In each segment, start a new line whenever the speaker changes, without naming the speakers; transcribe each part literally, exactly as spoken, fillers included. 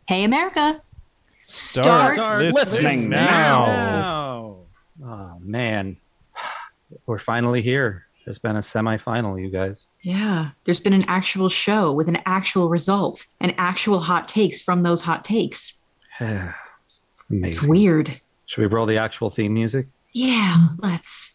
Hey, America.
Start,
Start
listening now.
now.
Oh, man. We're finally here. There's been a semifinal, you guys.
Yeah, there's been an actual show with an actual result and actual hot takes from those hot takes.
Amazing.
It's weird.
Should we roll the actual theme music?
Yeah, let's.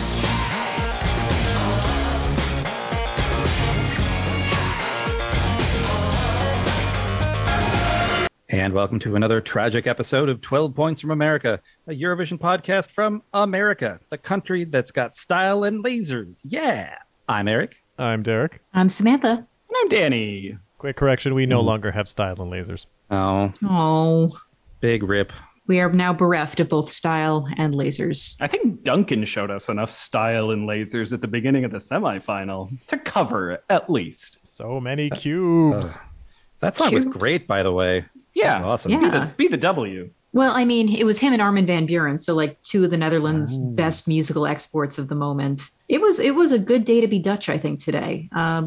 And welcome to another tragic episode of twelve Points from America, a Eurovision podcast from America, the country that's got style and lasers. Yeah. I'm Eric.
I'm Derek.
I'm Samantha.
And I'm Danny.
Quick correction, we no longer have style and lasers.
Oh,
Oh,
big rip.
we are now bereft of both style and lasers.
I think Duncan showed us enough style and lasers at the beginning of the semifinal to cover it, at least.
So many cubes.
Uh, that song was
Cute.
great, by the way.
Yeah.
That was awesome.
Yeah.
Be the, be the W.
Well, I mean, it was him and Armin van Buren, so like two of the Netherlands'
Oh.
best musical exports of the moment. It was it was a good day to be Dutch, I think, today. Um,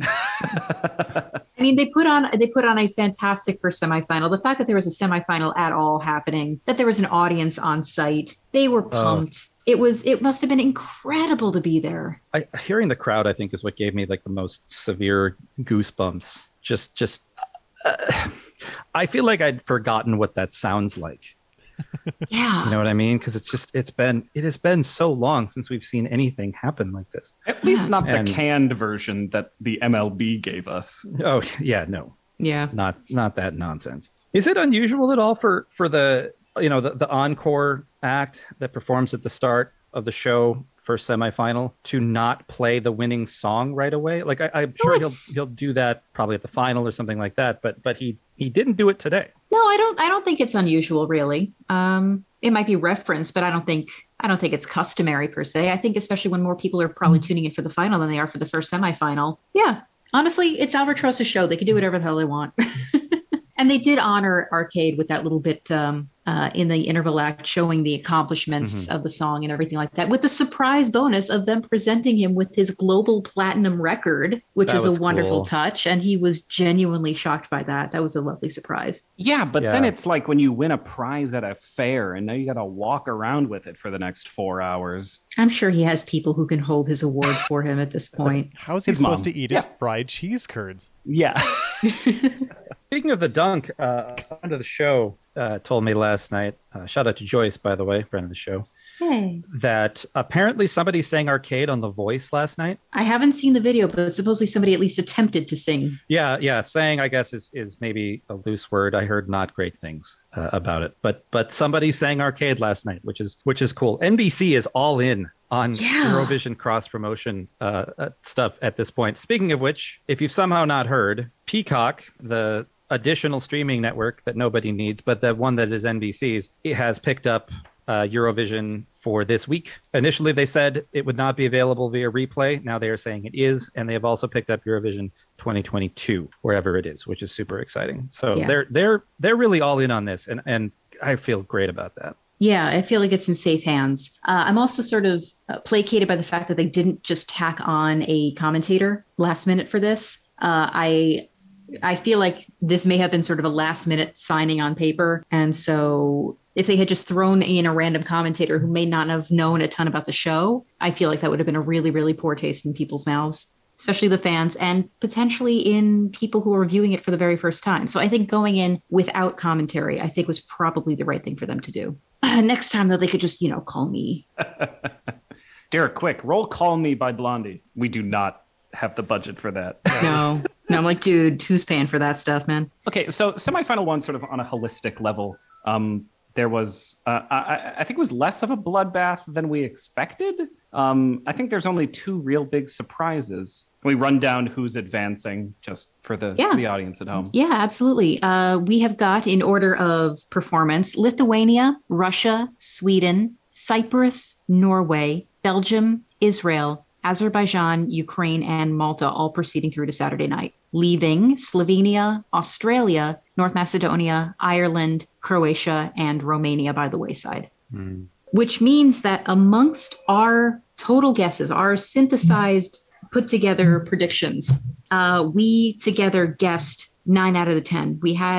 I mean, they put on they put on a fantastic first semifinal. The fact that there was a semifinal at all happening, that there was an audience on site, they were pumped. It was it must have been incredible to be there.
I, hearing the crowd, I think, is what gave me like the most severe goosebumps. Just, just, uh, I feel like I'd forgotten what that sounds like.
Yeah.
You know what I mean? Because it's just, it's been, it has been so long since we've seen anything happen like this.
At least not
And-
the canned version that the M L B gave us.
Oh yeah, no,
Yeah.
not, not that nonsense. Is it unusual at all for, for the, you know, the, the encore act that performs at the start of the show for semifinal to not play the winning song right away? Like I, I'm sure he'll
it's-
he'll do that probably at the final or something like that. But but he he didn't do it today.
No, I don't I don't think it's unusual really. Um it might be referenced, but I don't think I don't think it's customary per se. I think especially when more people are probably tuning in for the final than they are for the first semifinal. Yeah. Honestly, it's Albatross's show. They can do whatever the hell they want. And they did honor Arcade with that little bit um, uh, in the interval act, showing the accomplishments
Mhm.
of the song and everything like that, with the surprise bonus of them presenting him with his global platinum record, which
That
is a
was
wonderful
cool.
touch. And he was genuinely shocked by that. That was a lovely surprise.
Yeah, but then
Yeah.
it's like when you win a prize at a fair and now you got to walk around with it for the next four hours.
I'm sure he has people who can hold his award for him at this point.
How is he
His
supposed
mom.
to eat his
Yeah.
fried cheese curds?
Yeah.
Speaking of the dunk, uh, friend of the show uh, told me last night. Uh, shout out to Joyce, by the way, friend of the show.
Hey.
That apparently somebody sang Arcade on The Voice last night.
I haven't seen the video, but supposedly somebody at least attempted to sing.
Yeah, yeah, sang I guess is is maybe a loose word. I heard not great things uh, about it, but but somebody sang Arcade last night, which is which is cool. N B C is all in on
Yeah.
Eurovision cross promotion uh, uh, stuff at this point. Speaking of which, if you've somehow not heard, Peacock, the additional streaming network that nobody needs, but the one that is N B C's, it has picked up uh, Eurovision for this week. Initially, they said it would not be available via replay. Now they are saying it is, and they have also picked up Eurovision twenty twenty-two wherever it is, which is super exciting. So
Yeah.
they're they're they're really all in on this, and and I feel great about that.
Yeah, I feel like it's in safe hands. Uh, I'm also sort of uh, placated by the fact that they didn't just tack on a commentator last minute for this. Uh, I I feel like this may have been sort of a last minute signing on paper. And so if they had just thrown in a random commentator who may not have known a ton about the show, I feel like that would have been a really, really poor taste in people's mouths, especially the fans and potentially in people who are viewing it for the very first time. So I think going in without commentary, I think was probably the right thing for them to do. Next time, though, they could just, you know, call me.
Derek, quick, roll Call Me by Blondie. We do not have the budget for that.
No, no, I'm like, dude, who's paying for that stuff, man?
Okay, so semifinal one, sort of on a holistic level, um, there was, uh, I, I think it was less of a bloodbath than we expected. Um, I think there's only two real big surprises. Can we run down who's advancing just for the,
Yeah.
the audience at home?
Yeah, absolutely. Uh, we have got, in order of performance, Lithuania, Russia, Sweden, Cyprus, Norway, Belgium, Israel, Azerbaijan, Ukraine, and Malta, all proceeding through to Saturday night. Leaving Slovenia, Australia, North Macedonia, Ireland, Croatia, and Romania by the wayside.
Mm.
Which means that amongst our total guesses, our synthesized, put together predictions, uh, we together guessed nine out of the ten. We had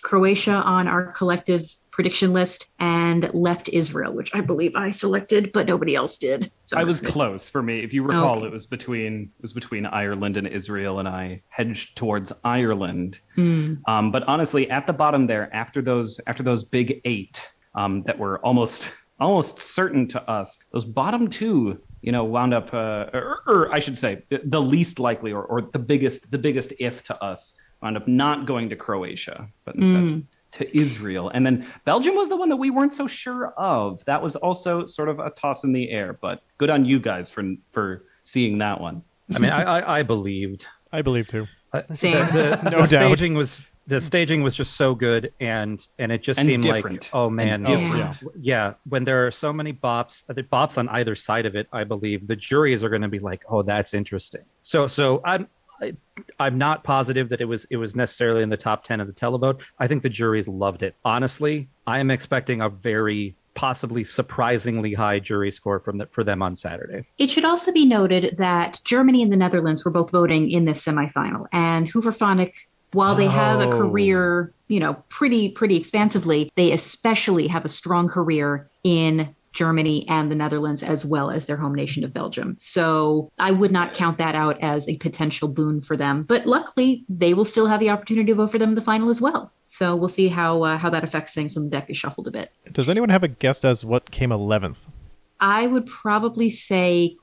Croatia on our collective prediction list and left Israel, which I believe I selected, but nobody else did. So
I
I'm
was
just gonna-
close for me. If you recall,
Okay.
it was between it was between Ireland and Israel, and I hedged towards Ireland.
Hmm.
Um, but honestly, at the bottom there, after those after those big eight um, that were almost almost certain to us, those bottom two, you know, wound up, uh, or, or I should say, the least likely or, or the biggest the biggest if to us wound up not going to Croatia, but instead.
Mm.
to Israel. And then Belgium was the one that we weren't so sure of. That was also sort of a toss in the air, but good on you guys for for seeing that one.
I mean, I, I, I believed.
I believe too.
Uh,
Same.
The, the,
No
the
doubt.
staging was the staging was just so good, and and it just
And
seemed
different.
like, oh man,
And
different.
yeah. yeah. When there are so many bops, uh, the bops on either side of it, I believe the juries are going to be like, oh, that's interesting. So so I'm. I, I'm not positive that it was it was necessarily in the top ten of the televote. I think the juries loved it. Honestly, I am expecting a very possibly surprisingly high jury score from the, for them on Saturday.
It should also be noted that Germany and the Netherlands were both voting in this semifinal, and Hooverphonic, while they have a
Oh.
career, you know, pretty pretty expansively, they especially have a strong career in Germany and the Netherlands, as well as their home nation of Belgium. So I would not count that out as a potential boon for them. But luckily, they will still have the opportunity to vote for them in the final as well. So we'll see how uh, how that affects things when the deck is shuffled a bit.
Does anyone have a guess as what came eleventh?
I would probably say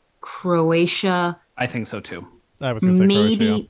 Croatia,
I think so too.
I was going to say
maybe,
Croatia.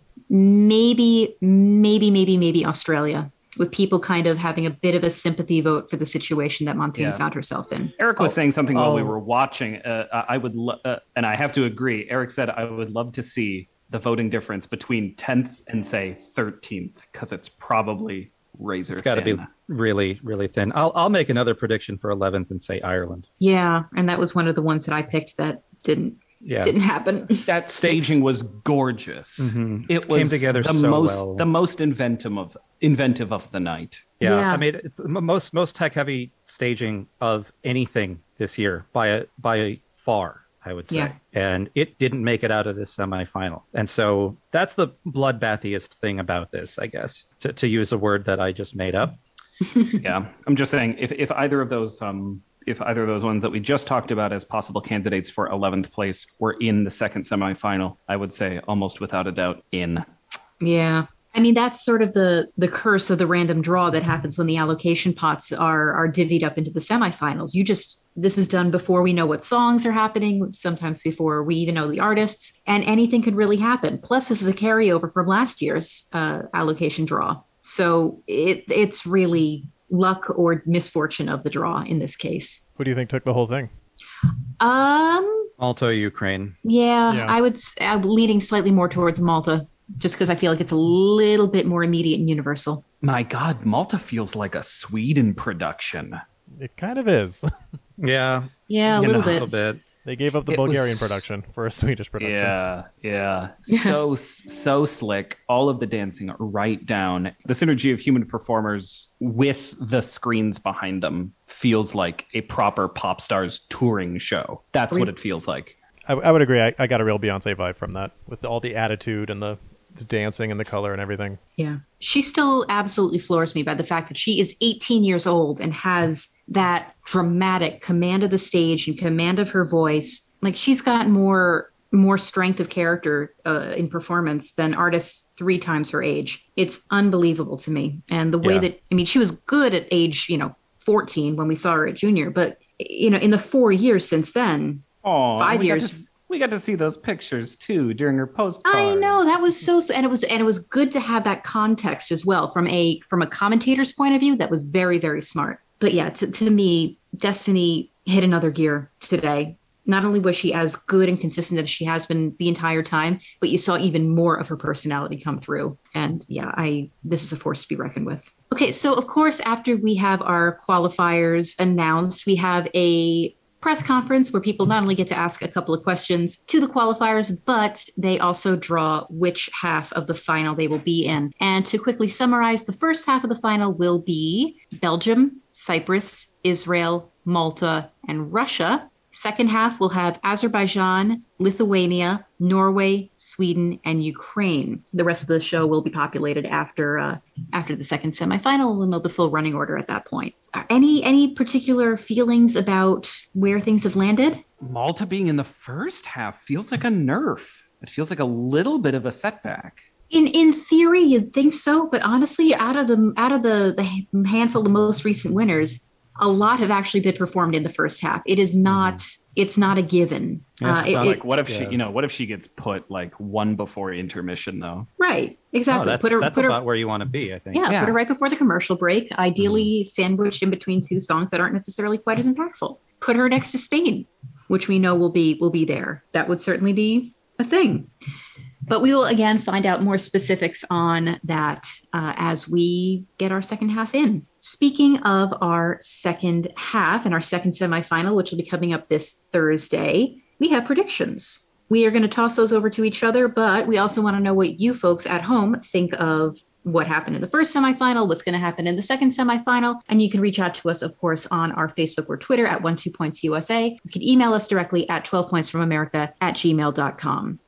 maybe, maybe, maybe, maybe Australia, with people kind of having a bit of a sympathy vote for the situation that Montaigne
Yeah.
found herself in.
Eric was
Oh,
saying something while we
oh.
were watching. Uh, I would, lo- uh, and I have to agree. Eric said, "I would love to see the voting difference between tenth and say thirteenth, because it's probably razor
It's got to be
thin."
really really thin. I'll I'll make another prediction for eleventh and say Ireland.
Yeah, and that was one of the ones that I picked that didn't
Yeah.
didn't happen.
That staging was gorgeous.
Mhm.
It
Came
was
together
the
so
most
well.
the most inventive of inventive of the night.
Yeah,
Yeah.
I mean, it's m- most most tech heavy staging of anything this year by a by far, I would say,
Yeah.
and it didn't make it out of this semifinal, and so that's the bloodbathiest thing about this, I guess, to to use a word that I just made up.
Yeah, I'm just saying if if either of those um if either of those ones that we just talked about as possible candidates for eleventh place were in the second semifinal, I would say almost without a doubt in.
Yeah. I mean, that's sort of the the curse of the random draw that happens when the allocation pots are are divvied up into the semifinals. You just this is done before we know what songs are happening, sometimes before we even know the artists, and anything could really happen. Plus, this is a carryover from last year's uh, allocation draw, so it it's really luck or misfortune of the draw in this case.
Who do you think took the whole thing?
Um,
Malta, Ukraine.
yeah,
Yeah.
I would. s- I'm leaning slightly more towards Malta, just because I feel like it's a little bit more immediate and universal.
My God, Malta feels like a Sweden production.
It kind of is.
Yeah,
Yeah, a
You
little
a
bit.
little bit.
They gave up the
It
Bulgarian
was-
production for a Swedish production.
Yeah, yeah. So so slick. All of the dancing right down. The synergy of human performers with the screens behind them feels like a proper pop stars touring show. That's what it feels like.
I, I would agree. I, I got a real Beyonce vibe from that, with all the attitude and the, the dancing and the color and everything.
Yeah. She still absolutely floors me by the fact that she is eighteen years old and has that dramatic command of the stage and command of her voice. Like, she's got more more strength of character uh, in performance than artists three times her age. It's unbelievable to me. And the way
Yeah.
that, I mean, she was good at age, you know, fourteen when we saw her at junior, but, you know, in the four years since then,
Oh,
Five
we
years.
Got to, we got to see those pictures too during her postcard.
I know that was so, so, and it was, and it was good to have that context as well from a from a commentator's point of view. That was very, very smart. But yeah, to, to me, Destiny hit another gear today. Not only was she as good and consistent as she has been the entire time, but you saw even more of her personality come through. And yeah, I this is a force to be reckoned with. Okay, so of course, after we have our qualifiers announced, we have a press conference where people not only get to ask a couple of questions to the qualifiers, but they also draw which half of the final they will be in. And to quickly summarize, the first half of the final will be Belgium, Cyprus, Israel, Malta, and Russia. Second half, we'll have Azerbaijan, Lithuania, Norway, Sweden, and Ukraine. The rest of the show will be populated after uh, after the second semifinal. We'll know the full running order at that point. Are any any particular feelings about where things have landed?
Malta being in the first half feels like a nerf. It feels like a little bit of a setback.
In in theory, you'd think so, but honestly, out of the out of the, the handful of most recent winners, a lot have actually been performed in the first half. It is not. It's not a given.
Yeah,
uh, it,
Like,
it,
what if she,
yeah.
you know, what if she gets put like one before intermission though?
right?
Oh,
Exactly.
that's
put her,
that's
put her,
about where you want to be, I think.
yeah,
Yeah.
put her right before the commercial break. Ideally, sandwiched in between two songs that aren't necessarily quite as impactful. Put her next to Spain, which we know will be will be there. That would certainly be a thing. But we will again find out more specifics on that uh, as we get our second half in. Speaking of our second half and our second semifinal, which will be coming up this Thursday, we have predictions. We are going to toss those over to each other, but we also want to know what you folks at home think of what happened in the first semifinal, what's going to happen in the second semifinal. And you can reach out to us, of course, on our Facebook or Twitter at twelve points U S A. You can email us directly at twelve points from america at gmail dot com.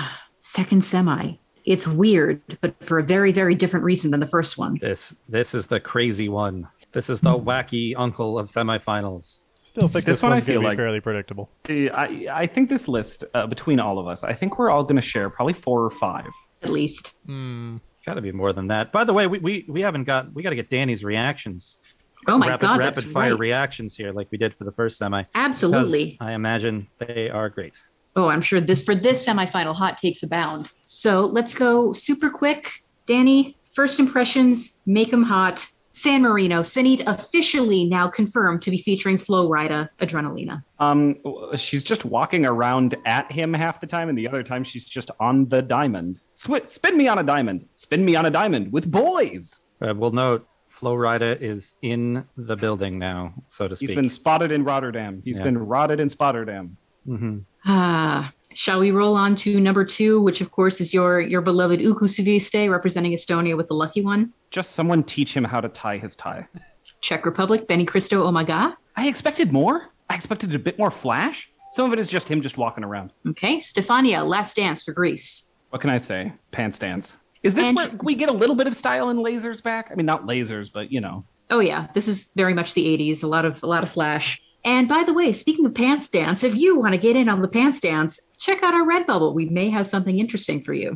Second semi. It's weird, but for a very, very different reason than the first one.
This this is the crazy one. This is the wacky uncle of semifinals.
Still think
This
this,
one I
one's going
feel
to be
like-
fairly predictable.
I I think this list uh, between all of us, I think we're all going to share probably four or five.
At least.
Got to be more than that. By the way, we we, we haven't got. We got to get Danny's reactions.
Oh my
rapid,
God,
rapid
that's
fire
right.
reactions here, like we did for the first semi.
Absolutely.
Because I imagine they are great.
Oh, I'm sure this for this semifinal, hot takes abound. So let's go super quick. Danny, first impressions, make them hot. San Marino, Sanit officially now confirmed to be featuring Flo Rida, Adrenalina.
Um, she's just walking around at him half the time, and the other time she's just on the diamond. Sw- spin me on a diamond. Spin me on a diamond with boys.
Uh, we'll note Flo Rida is in the building now, so to speak.
He's been spotted in Rotterdam. He's
Yeah.
been rotted in Spotterdam.
Mm-hmm.
Ah, shall we roll on to number two, which of course is your your beloved Uku Suviste representing Estonia with the lucky one.
Just someone teach him how to tie his tie.
Czech Republic, Benny Cristo Omaga.
I expected more. I expected a bit more flash. Some of it is just him just walking around.
Okay, Stefania, Last Dance for Greece.
What can I say? Pants dance. Is this
And-
where we get a little bit of style and lasers back? I mean, not lasers, but you know.
Oh yeah, this is very much the eighties. A lot of a lot of flash. And by the way, speaking of pants dance, if you want to get in on the pants dance, check out our Redbubble. We may have something interesting for you.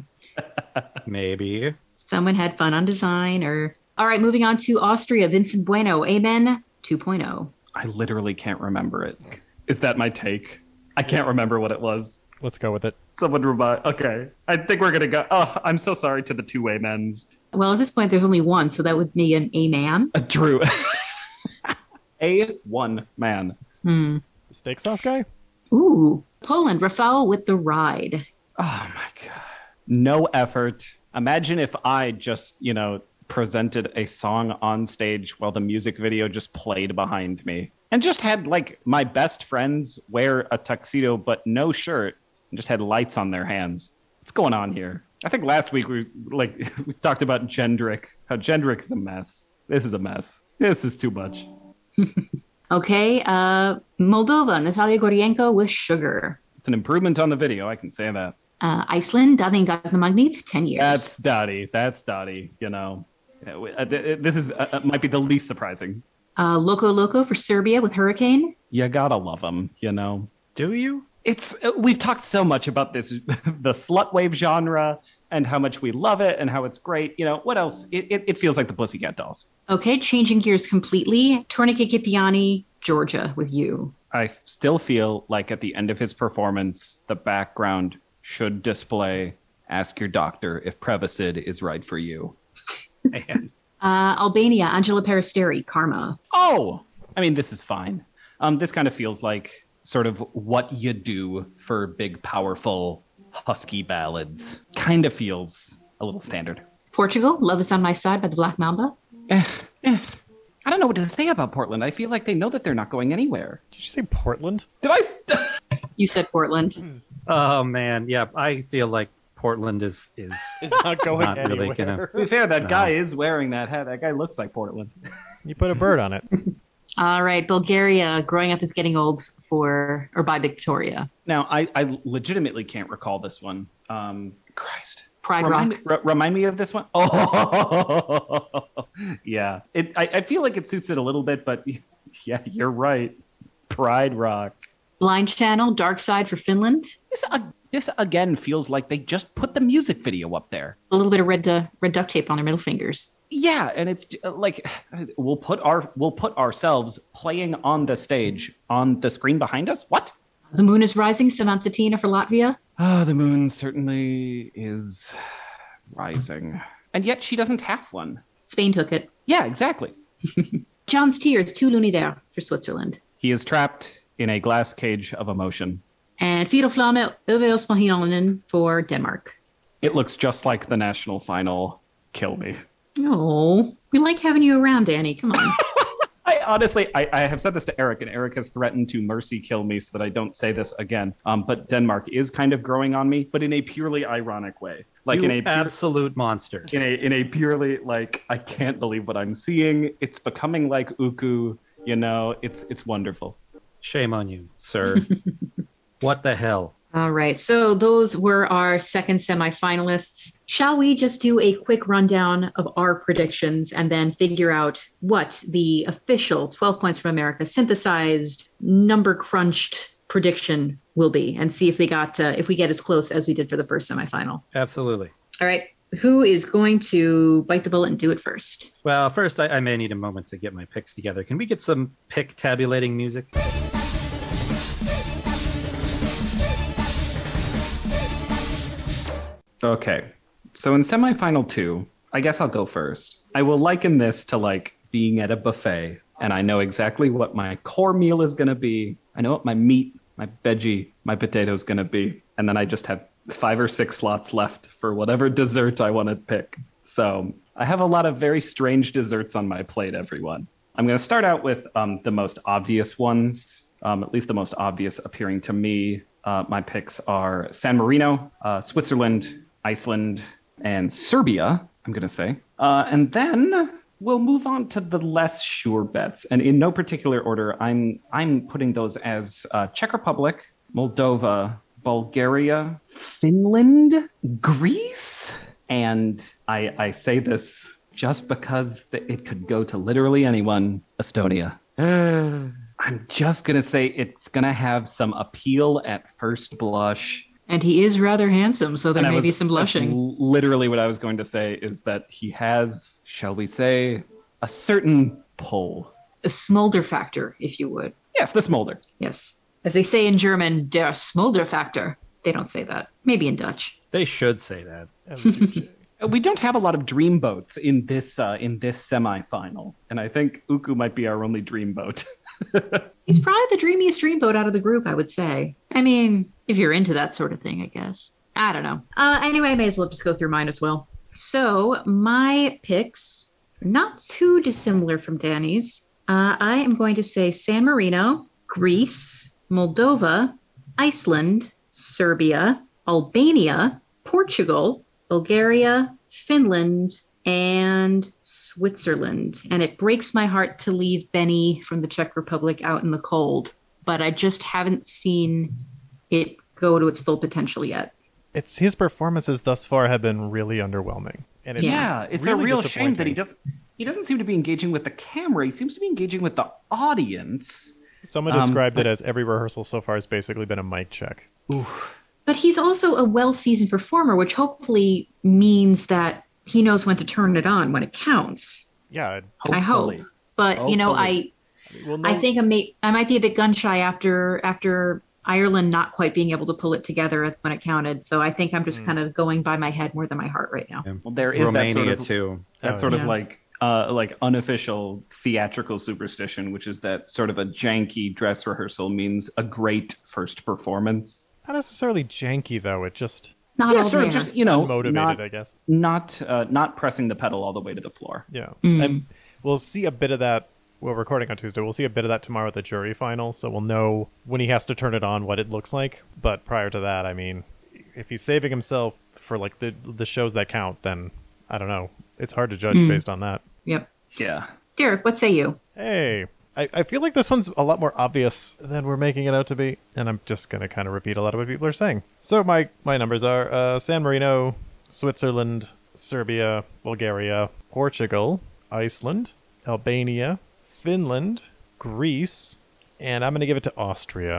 Maybe.
Someone had fun on design or all right, moving on to Austria, Vincent Bueno, Amen two point oh.
I literally can't remember it. Is that my take? I can't remember what it was.
Let's go with it.
Someone remind. Okay, I think we're gonna go. Oh, I'm so sorry to the two amens.
Well, at this point, there's only one, so that would be an Aman.
Uh, Drew. A one man.
Hmm.
The steak sauce guy?
Ooh, Poland, Rafał with the ride.
Oh my god. No effort. Imagine if I just, you know, presented a song on stage while the music video just played behind me. And just had like my best friends wear a tuxedo but no shirt and just had lights on their hands. What's going on here? I think last week we like we talked about Jendrik. How Jendrik is a mess. This is a mess. This is too much.
Okay, uh, Moldova, Natalia Gorienko with Sugar.
It's an improvement on the video, I can say that.
Uh, Iceland, Darin Gagnamagnith, ten years.
That's Dottie. That's Dottie, you know. Yeah, we- uh, th- This is uh, uh, might be the least surprising.
Uh, Loco Loco for Serbia with Hurricane.
You gotta love them, you know.
Do you?
It's uh, we've talked so much about this, the slut wave genre, and how much we love it, and how it's great. You know what else? It it, it feels like the Pussycat Dolls.
Okay, changing gears completely. Tourniquet Kipiani, Georgia with You.
I still feel like at the end of his performance, the background should display "Ask your doctor if Prevacid is right for you."
Man.
Uh, Albania, Angela Peristeri, Karma.
Oh, I mean, this is fine. Um, this kind of feels like sort of what you do for big, powerful, husky ballads. Kind of feels a little standard.
Portugal, Love is on My Side by the Black Mamba.
Eh, eh. I don't know what to say about Portland. I feel like they know that they're not going anywhere.
Did you say Portland?
Did I? St-
You said Portland.
Oh man, yeah. I feel like Portland is is
Is not going
Not really
anywhere.
gonna-
to be fair, that guy is wearing that hat. That guy looks like Portland.
You put a bird on it.
All right, Bulgaria, Growing Up is Getting Old, for or by Victoria?
Now, I, I legitimately can't recall this one. Um, Christ.
Pride
remind
Rock.
Me, r- remind me of this one. Oh, yeah. It. I, I feel like it suits it a little bit, but yeah, you're right. Pride Rock.
Blind Channel, Dark Side for Finland.
This, uh, this again feels like they just put the music video up there.
A little bit of red uh, red duct tape on their middle fingers.
Yeah, and it's uh, like we'll put our we'll put ourselves playing on the stage on the screen behind us. What?
The Moon is Rising, Samantha Tina for Latvia.
Ah, oh, the moon certainly is rising, and yet she doesn't have one.
Spain took it.
Yeah, exactly.
John's Tears, Tu L'univers for Switzerland.
He is trapped in a glass cage of emotion.
And Fyra Flamme Över oss Mahinanen for Denmark.
It looks just like the national final. Kill me.
Oh, we like having you around, Danny. Come on.
I honestly, I, I have said this to Eric, and Eric has threatened to mercy kill me so that I don't say this again. Um, but Denmark is kind of growing on me, but in a purely ironic way. Like
You
in a pure,
absolute monster.
in a in a purely like I can't believe what I'm seeing. It's becoming like Uku. You know, it's it's wonderful.
Shame on you, sir. What the hell?
All right, so those were our second semifinalists. Shall we just do a quick rundown of our predictions and then figure out what the official twelve Points from America synthesized, number crunched prediction will be, and see if they got uh, if we get as close as we did for the first semifinal.
Absolutely.
All right, who is going to bite the bullet and do it first?
Well, first, I, I may need a moment to get my picks together. Can we get some pick tabulating music?
Okay, so in semifinal two, I guess I'll go first. I will liken this to like being at a buffet, and I know exactly what my core meal is going to be. I know what my meat, my veggie, my potato is going to be, and then I just have five or six slots left for whatever dessert I want to pick. So I have a lot of very strange desserts on my plate, everyone. I'm going to start out with um, the most obvious ones, um, at least the most obvious appearing to me. Uh, my picks are San Marino, uh, Switzerland, Iceland, and Serbia, I'm going to say. Uh, and then we'll move on to the less sure bets. And in no particular order, I'm I'm putting those as uh, Czech Republic, Moldova, Bulgaria, Finland, Greece. And I, I say this just because th- it could go to literally anyone, Estonia. I'm just going to say it's going to have some appeal at first blush.
And he is rather handsome, so there
And I
may
was-
be some blushing.
that's literally what I was going to say is that he has, shall we say, a certain pull.
A smolder factor, if you would.
Yes, the smolder.
Yes. As they say in German, der smolder factor. They don't say that. Maybe in Dutch.
They should say that.
We don't have a lot of dreamboats in this uh, in this semifinal, and I think Uku might be our only dreamboat.
He's probably the dreamiest dreamboat out of the group, I would say. I mean, if you're into that sort of thing, I guess. I don't know. Uh, anyway, I may as well just go through mine as well. So my picks are not too dissimilar from Danny's. Uh, I am going to say San Marino, Greece, Moldova, Iceland, Serbia, Albania, Portugal, Bulgaria, Finland, and Switzerland. And it breaks my heart to leave Benny from the Czech Republic out in the cold, but I just haven't seen it go to its full potential yet.
It's his performances thus far have been really underwhelming, and it's
Yeah, it's
really
a real shame that he
disappointing.
does. He doesn't seem to be engaging with the camera. He seems to be engaging with the audience.
Someone
Um,
described
but-
it as every rehearsal so far has basically been a mic check.
But he's also a well-seasoned performer, which hopefully means that he knows when to turn it on when it counts.
Yeah,
I hope.
Hopefully.
But, you know, I
we'll
I
know-
think I may I might be a bit gun shy after after Ireland not quite being able to pull it together when it counted. So I think I'm just kind of going by my head more than my heart right now.
Well, there is
Romania,
that sort of
too.
that
Oh,
sort of
yeah.
like uh, like unofficial theatrical superstition, which is that sort of a janky dress rehearsal means a great first performance.
not necessarily janky though. It just
Not
yeah,
all
sort
there.
of just you know
unmotivated,
not
I guess.
not uh, not pressing the pedal all the way to the floor.
Yeah,
Mm.
and we'll see a bit of that. We're recording on Tuesday. We'll see a bit of that tomorrow at the jury final, so we'll know when he has to turn it on what it looks like. But prior to that, I mean, if he's saving himself for like the the shows that count, then I don't know. It's hard to judge
Mm.
based on that.
Yep.
Yeah.
Derek, what say you?
Hey, I, I feel like this one's a lot more obvious than we're making it out to be, and I'm just going to kind of repeat a lot of what people are saying. So my, my numbers are uh, San Marino, Switzerland, Serbia, Bulgaria, Portugal, Iceland, Albania, Finland, Greece, and I'm going to give it to Austria.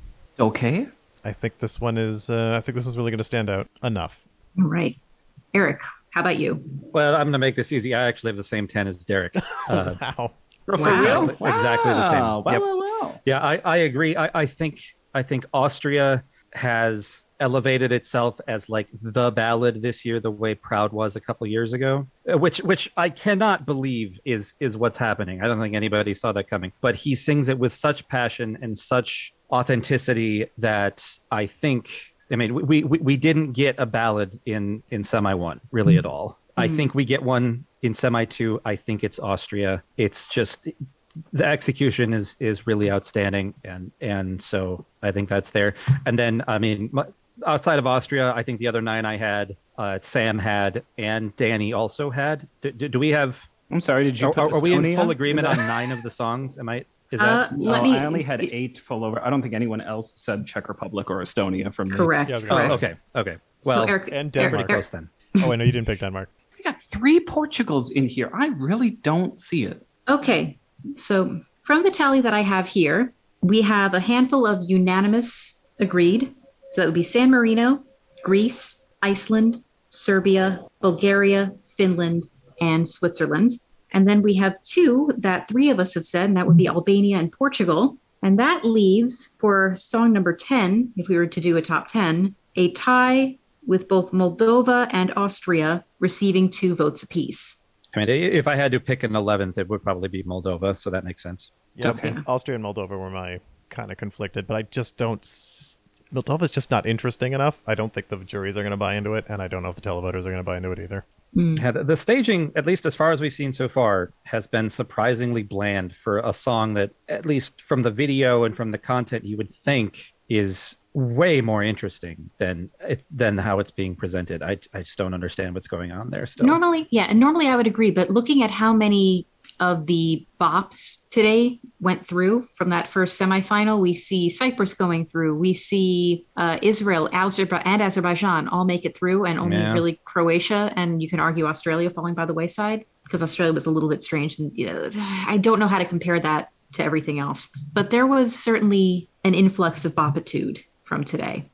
Okay.
I think this one is. Uh, I think this one's really going to stand out enough.
All right. Eric, how about you?
Well, I'm going to make this easy. I actually have the same ten as Derek. Uh,
Wow.
For
Wow.
real?
Exactly- exactly the same.
Wow,
Yep.
wow, wow.
Yeah, I, I agree. I, I think I think Austria has elevated itself as like the ballad this year, the way Proud was a couple years ago, uh, which which I cannot believe is is what's happening. I don't think anybody saw that coming. But he sings it with such passion and such authenticity that I think. I mean, we we, we didn't get a ballad in in semi one really at all. I think we get one in semi two. I think it's Austria. It's just the execution is is really outstanding, and and so I think that's there. And then I mean, m- outside of Austria, I think the other nine I had, uh, Sam had, and Danny also had. Do, do, do we have?
I'm sorry, did you
Are,
put
are we in
Estonia?
full agreement on nine of the songs? Am I? Is
Uh,
that?
let
Oh,
me.
I only had eight full over. I don't think anyone else said Czech Republic or Estonia from me.
Correct.
Yeah, I was gonna
correct.
Oh, okay, okay. Well,
so Eric,
and
Eric,
Denmark.
pretty
Eric,
close then.
Oh, wait, no, you didn't pick Denmark.
We got three Portugals in here. I really don't see it.
Okay, so from the tally that I have here, we have a handful of unanimous agreed. So that would be San Marino, Greece, Iceland, Serbia, Bulgaria, Finland, and Switzerland. And then we have two that three of us have said, and that would be Albania and Portugal. And that leaves for song number ten, if we were to do a top ten, a tie with both Moldova and Austria receiving two votes apiece.
I mean, i- if I had to pick an eleventh, it would probably be Moldova. So that makes sense.
Yeah,
Okay.
Austria and Moldova were my kind of conflicted, but I just don't. S- Moldova's just not interesting enough. I don't think the juries are going to buy into it, and I don't know if the televoters are going to buy into it either.
Yeah, the, the staging, at least as far as we've seen so far, has been surprisingly bland for a song that, at least from the video and from the content, you would think is way more interesting than it's than how it's being presented. I I just don't understand what's going on there still.
Normally, yeah, and normally I would agree, but looking at how many of the bops today went through from that first semifinal, we see Cyprus going through, we see uh, Israel, Azerbaijan, and Azerbaijan all make it through, and only
Yeah.
really Croatia, and you can argue Australia falling by the wayside because Australia was a little bit strange. And you know, I don't know how to compare that to everything else, but there was certainly an influx of bopitude from today.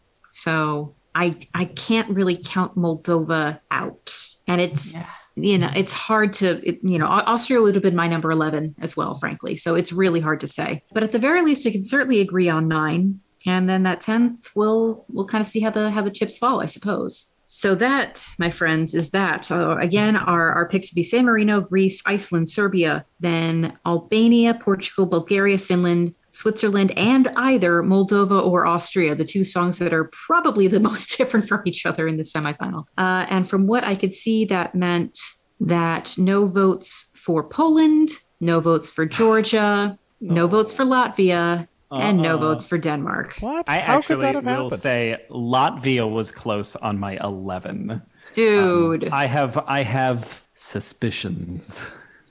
So I I can't really count Moldova out, and it's. You know, it's hard to, it, you know, Au- Austria would have been my number eleven as well, frankly. So it's really hard to say. But at the very least, we can certainly agree on nine. And then that tenth, we'll, we'll kind of see how the, how the chips fall, I suppose. So that, my friends, is that. So again, our, our picks would be San Marino, Greece, Iceland, Serbia, then Albania, Portugal, Bulgaria, Finland, Switzerland, and either Moldova or Austria, the two songs that are probably the most different from each other in the semifinal. Uh, and from what I could see, that meant that no votes for Poland, no votes for Georgia, no votes for Latvia, and no
Uh-uh.
votes for Denmark.
What?
I
How
actually
could that have
will
happened?
say Latvia was close on my eleven.
Dude.
I have I have suspicions.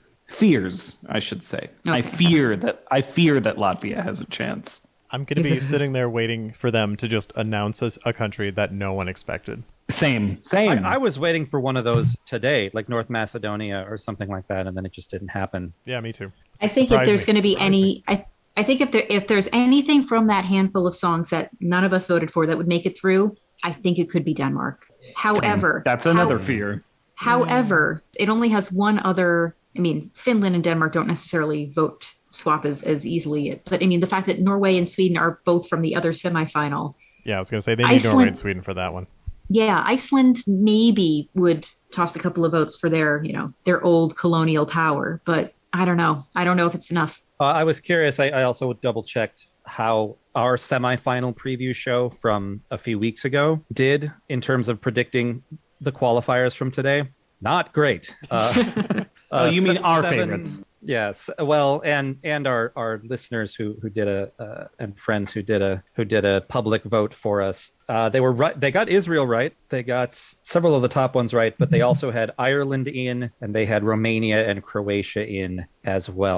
Fears, I should say. I
Okay.
fear that I fear that Latvia has a chance.
I'm going to be sitting there waiting for them to just announce us a country that no one expected.
Same, same.
I, I was waiting for one of those today, like North Macedonia or something like that, and then it just didn't happen.
Yeah, me too.
I think if
Surprise
there's
me.
going to be
Surprise me.
any, I, I think if there if there's anything from that handful of songs that none of us voted for that would make it through, I think it could be Denmark. However,
That's another
how-
fear.
However, it only has one other. I mean, Finland and Denmark don't necessarily vote swap as, as easily, but I mean, the fact that Norway and Sweden are both from the other semifinal.
Yeah, I was going to say they need
Iceland-
Norway and Sweden for that one.
Yeah, Iceland maybe would toss a couple of votes for their, you know, their old colonial power, but I don't know. I don't know if it's enough.
Uh, I was curious. I, I also double checked how our semifinal preview show from a few weeks ago did in terms of predicting the qualifiers from today. Not great. Uh,
Oh, you mean
se-
our
seven-
favorites?
Yes. Well, and and our our listeners who who did a uh, and friends who did a who did a public vote for us. Uh, they were right. They got Israel right. They got several of the top ones right, but they also had Ireland in, and they had Romania and Croatia in as well.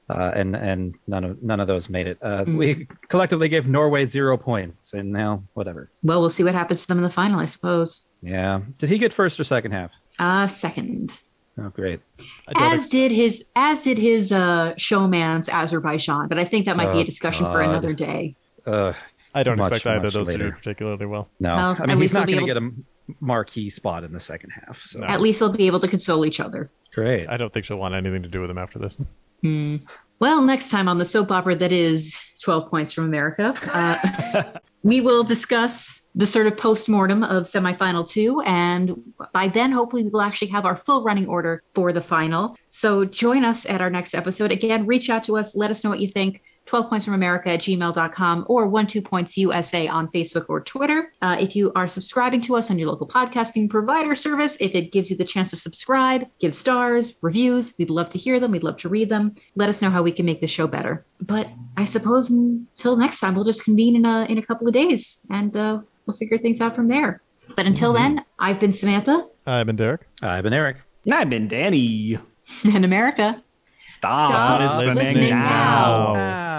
Uh, and and none of none of those made it. Uh, mm. We collectively gave Norway zero points, and now whatever.
Well, we'll see what happens to them in the final, I suppose.
Yeah. Did he get first or second half?
Uh second.
Oh, great.
As ex- did his as did his uh, showman's Azerbaijan, but I think that might oh, be a discussion God. for another day.
Uh,
I don't much, expect either of those
later.
to do particularly well.
No, well, I mean he's not going to get a marquee spot in the second half. So.
No. At least they'll be able to console each other.
Great.
I don't think she'll want anything to do with him after this.
Hmm. Well, next time on the soap opera that is twelve Points from America, uh, we will discuss the sort of post-mortem of semifinal two. And by then, hopefully, we will actually have our full running order for the final. So join us at our next episode. Again, reach out to us. Let us know what you think. twelve points from America at gmail dot com or one two points U S A on Facebook or Twitter. Uh, if you are subscribing to us on your local podcasting provider service, if it gives you the chance to subscribe, give stars, reviews, we'd love to hear them. We'd love to read them. Let us know how we can make the show better. But I suppose until next time, we'll just convene in a, in a couple of days and uh, we'll figure things out from there. But until mm-hmm. then, I've been Samantha.
I've been Derek.
I've been Eric.
And I've been Danny.
And America.
Stop,
Stop listening, listening now.
now.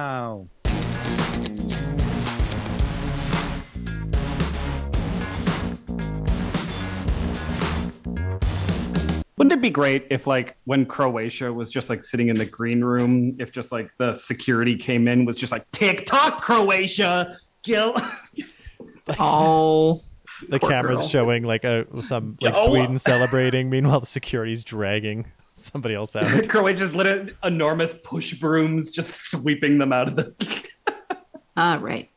Wouldn't it be great if, like, when Croatia was just like sitting in the green room, if just like the security came in was just like TikTok Croatia, Gil.
Oh,
the camera's girl. showing like a some like oh. Sweden celebrating. Meanwhile, the security's dragging somebody else out.
Croatia's lit enormous push brooms, just sweeping them out of the.
All right.